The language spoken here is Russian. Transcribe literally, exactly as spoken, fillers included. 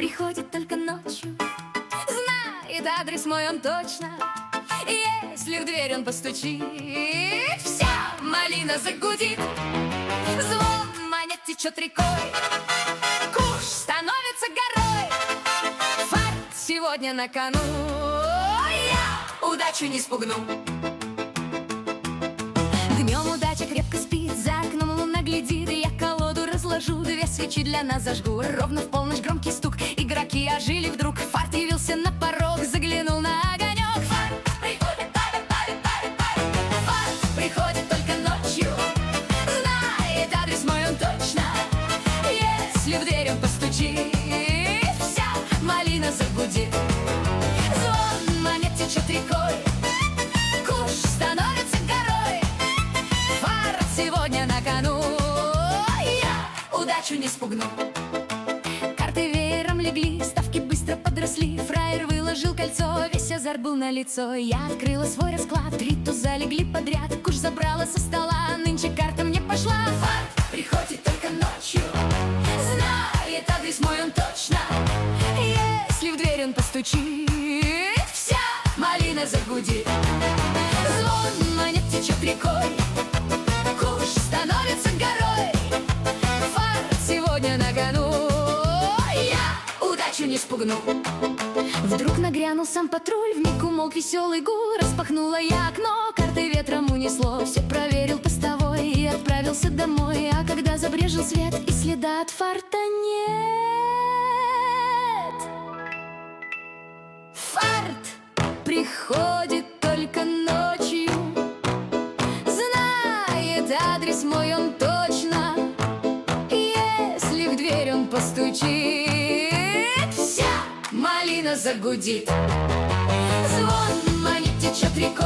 приходит только ночью, знает адрес мой он точно. Если в дверь он постучит, вся малина загудит. Звон монет течет рекой, куш становится горой. Фарт сегодня на кону, я удачу не спугну. Днем удача крепко спит, за окном луна глядит. Я колоду разложу, две свечи для нас зажгу. Ровно в полночь громкий стук, игроки ожили вдруг. Фарт явился на порог, заглянул на огонек. Фарт приходит, парит, парит, парит, парит. Фарт приходит только ночью, знает адрес мой он точно. Если в дверь он постучит, вся малина загудит. Звон монет течет рекой, куш становится горой. Фарт сегодня на кону, я удачу не спугну. Карты веером легли, ставки быстро подросли. Фраер выложил кольцо, весь азарт был налицо. Я открыла свой расклад, три туза легли подряд. Куш забрала со стола, нынче карта мне пошла. Фарт приходит только ночью, знает адрес мой он точно. Если в дверь он постучит, вся малина загудит. Звон монет течет рекой, куш становится горой. Фарт сегодня на кону, я удачу не спугну. Вдруг нагрянул сам патруль, вмиг умолк веселый гул. Распахнула я окно, картой ветром унесло. Все проверил постовой и отправился домой. А когда забрежил свет и следа от фарта нет. Фарт приходит только ночью, знает адрес мой он точно. Если в дверь он постучит, вся малина загудит. Звон монет течет рекой,